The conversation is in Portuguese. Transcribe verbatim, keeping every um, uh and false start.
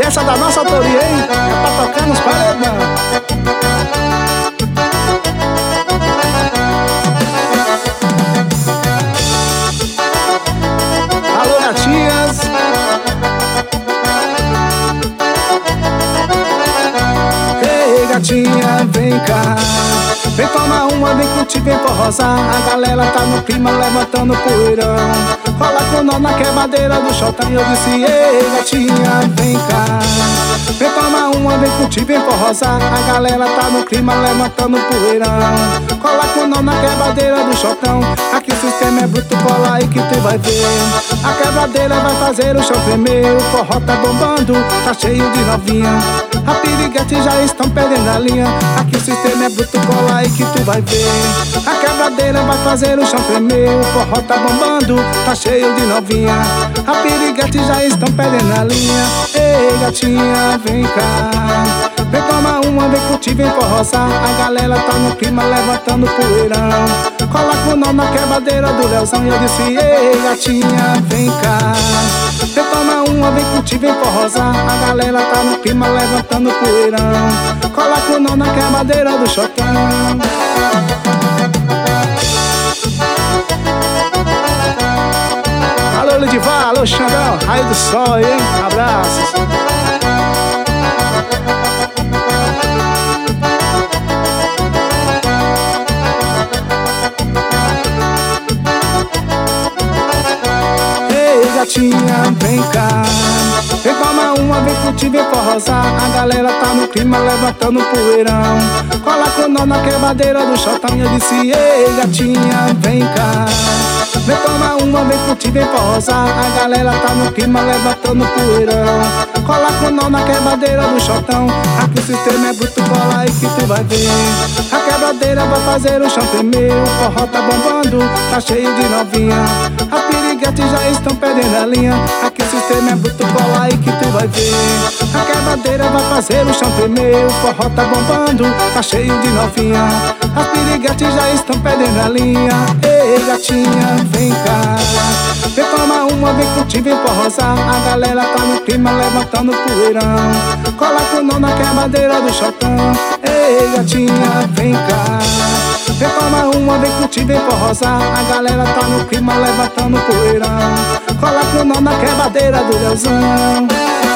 Essa é da nossa autoria, hein? É pra tocar nos paredão. Alô, gatinhas. Ei, gatinha, vem cá. Vem tomar uma, vem curtir, vem forrosar. A galera tá no clima levantando poeirão. Cola com nó na quebradeira do chotão. E eu disse, ei, gatinha, vem cá. Vem tomar uma, vem curtir, vem forrosar. A galera tá no clima levantando poeirão. Cola com nó na quebradeira do chotão. Aqui o sistema é bruto, cola aí que tu vai ver. A quebradeira vai fazer o chão tremer. O forró tá bombando, tá cheio de novinha. A piriguete já estão perdendo a linha. Aqui o sistema é bruto, cola aí que tu vai ver. A quebradeira vai fazer o chão tremer. O forró tá bombando, tá cheio de novinha. A piriguete já estão perdendo a linha. Ei, gatinha, vem cá. Vem tomar uma, vem curtir, vem forrosar. A galera tá no clima levantando poeirão. Cola com nó na quebradeira do Leozão. E eu disse, ei, gatinha, vem cá. Vem tomar uma, vem curtir, vem forrosar. A galera tá no clima levantando poeirão. Cola com nó na quebradeira do chotão. Alô, Lidivar, alô, Xandão, raio do sol, hein? Abraços. Ei, gatinha, vem cá. Vem tomar uma, vem curtir, vem forrosar. A galera tá no clima levantando poeirão. Cola com nó na quebradeira do chotão. E eu disse, ei, gatinha, vem cá. Vem tomar uma, vem curtir, vem forrosar. A galera tá no clima levantando poeirão. Cola com nó na quebradeira do chotão. Aqui o sistema é bruto, cola aí que tu vai ver. A quebradeira vai fazer o chão tremer. O forró tá bombando, tá cheio de novinha. As piriguetes já estão perdendo a linha. Aqui o sistema é bruto, cola aí que tu vai ver. A quebradeira vai fazer o chão tremer. O forró tá bombando, tá cheio de novinha. As piriguetes já estão perdendo a linha. Ei, gatinha, vem cá. Vem tomar uma, vem curtir, vem forrosar. A galera tá no clima levantando poeirão. Cola com nó na quebradeira do chotão. Ei, gatinha, vem cá. Vem tomar uma, vem curtir, vem forrosar. A galera tá no clima levantando poeirão. Cola com nó na quebradeira do Leozão.